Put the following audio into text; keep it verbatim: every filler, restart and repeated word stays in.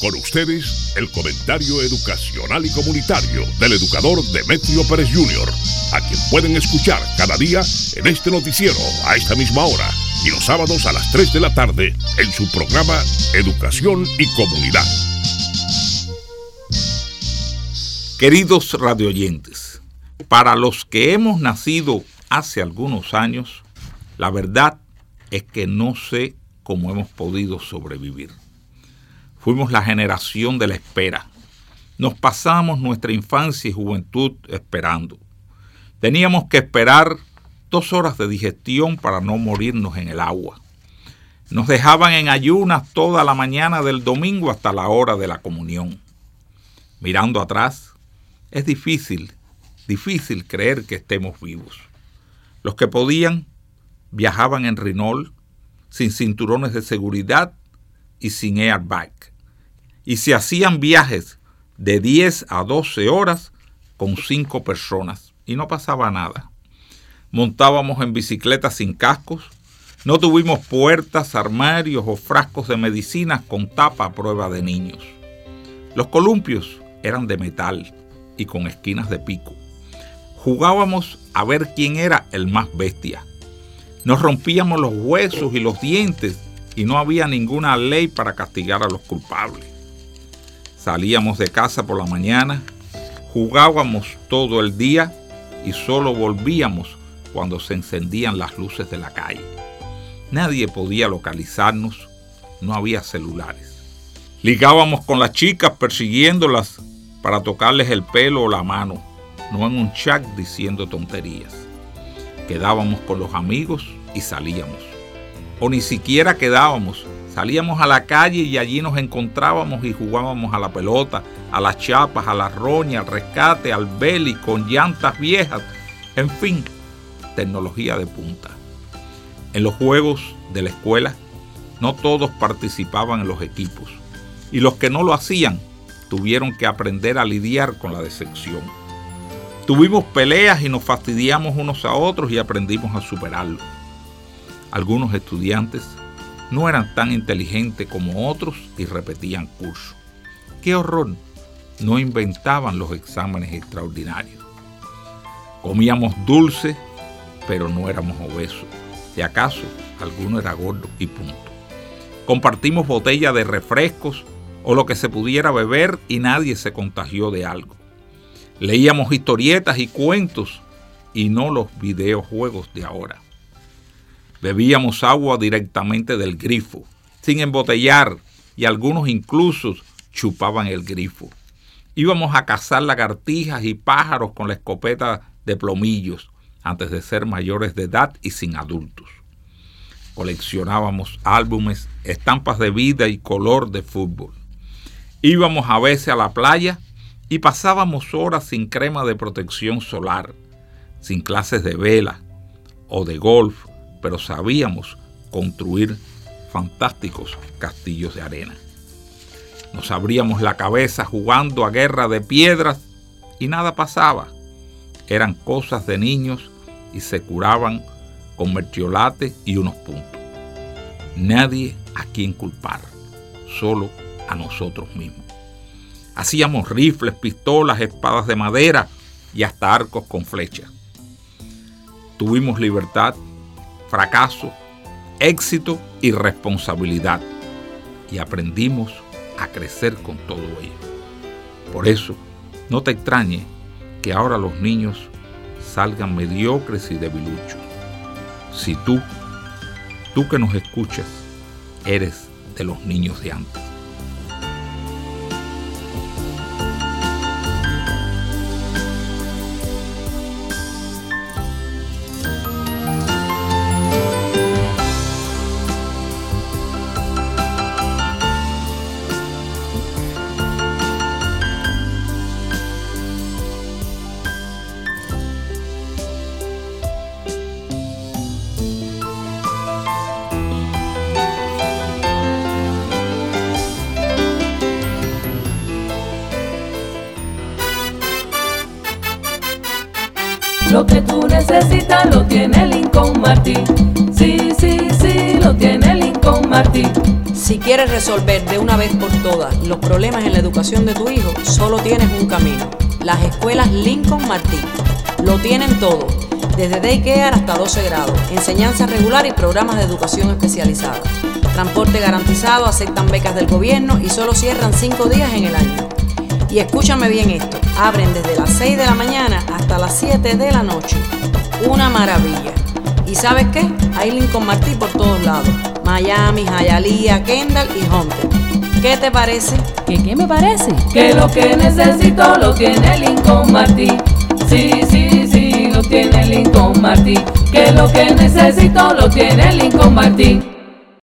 Con ustedes, el comentario educacional y comunitario del educador Demetrio Pérez junior, a quien pueden escuchar cada día en este noticiero a esta misma hora y los sábados a las tres de la tarde en su programa Educación y Comunidad. Queridos radioyentes, para los que hemos nacido hace algunos años, la verdad es que no sé cómo hemos podido sobrevivir. Fuimos la generación de la espera. Nos pasamos nuestra infancia y juventud esperando. Teníamos que esperar dos horas de digestión para no morirnos en el agua. Nos dejaban en ayunas toda la mañana del domingo hasta la hora de la comunión. Mirando atrás, es difícil, difícil creer que estemos vivos. Los que podían viajaban en Renault, sin cinturones de seguridad y sin airbag. Y se hacían viajes de diez a doce horas con cinco personas y no pasaba nada. Montábamos en bicicletas sin cascos, no tuvimos puertas, armarios o frascos de medicinas con tapa a prueba de niños. Los columpios eran de metal y con esquinas de pico. Jugábamos a ver quién era el más bestia. Nos rompíamos los huesos y los dientes y no había ninguna ley para castigar a los culpables. Salíamos de casa por la mañana, jugábamos todo el día y solo volvíamos cuando se encendían las luces de la calle. Nadie podía localizarnos, no había celulares. Ligábamos con las chicas persiguiéndolas para tocarles el pelo o la mano, no en un chat diciendo tonterías. Quedábamos con los amigos y salíamos. O ni siquiera quedábamos, salíamos a la calle y allí nos encontrábamos y jugábamos a la pelota, a las chapas, a la roña, al rescate, al beli, con llantas viejas, en fin, tecnología de punta. En los juegos de la escuela, no todos participaban en los equipos, y los que no lo hacían tuvieron que aprender a lidiar con la decepción. Tuvimos peleas y nos fastidiamos unos a otros y aprendimos a superarlo. Algunos estudiantes no eran tan inteligentes como otros y repetían curso. ¡Qué horror! No inventaban los exámenes extraordinarios. Comíamos dulce, pero no éramos obesos. Si acaso, alguno era gordo y punto. Compartimos botellas de refrescos o lo que se pudiera beber y nadie se contagió de algo. Leíamos historietas y cuentos y no los videojuegos de ahora. Bebíamos agua directamente del grifo, sin embotellar, y algunos incluso chupaban el grifo. Íbamos a cazar lagartijas y pájaros con la escopeta de plomillos antes de ser mayores de edad y sin adultos. Coleccionábamos álbumes, estampas de vida y color de fútbol. Íbamos a veces a la playa y pasábamos horas sin crema de protección solar, sin clases de vela o de golf, pero sabíamos construir fantásticos castillos de arena. Nos abríamos la cabeza jugando a guerra de piedras y nada pasaba. Eran cosas de niños y se curaban con mertiolate y unos puntos. Nadie a quien culpar, solo a nosotros mismos. Hacíamos rifles, pistolas, espadas de madera y hasta arcos con flechas. Tuvimos libertad, fracaso, éxito y responsabilidad, y aprendimos a crecer con todo ello. Por eso, no te extrañe que ahora los niños salgan mediocres y debiluchos. Si tú, tú que nos escuchas, eres de los niños de antes. Lo que tú necesitas lo tiene Lincoln Martin. Sí, sí, sí, lo tiene Lincoln Martin. Si quieres resolver de una vez por todas los problemas en la educación de tu hijo, solo tienes un camino: las escuelas Lincoln Martí. Lo tienen todo, desde daycare hasta doce grados, enseñanza regular y programas de educación especializada. Transporte garantizado, aceptan becas del gobierno y solo cierran cinco días en el año. Y escúchame bien esto, abren desde las seis de la mañana hasta las siete de la noche. Una maravilla. ¿Y sabes qué? Hay Lincoln Martí por todos lados: Miami, Hialeah, Kendall y Hunter. ¿Qué te parece? ¿Qué, qué me parece? Que lo que necesito lo tiene Lincoln Martí. Sí, sí, sí, lo tiene Lincoln Martí. Que lo que necesito lo tiene Lincoln Martí.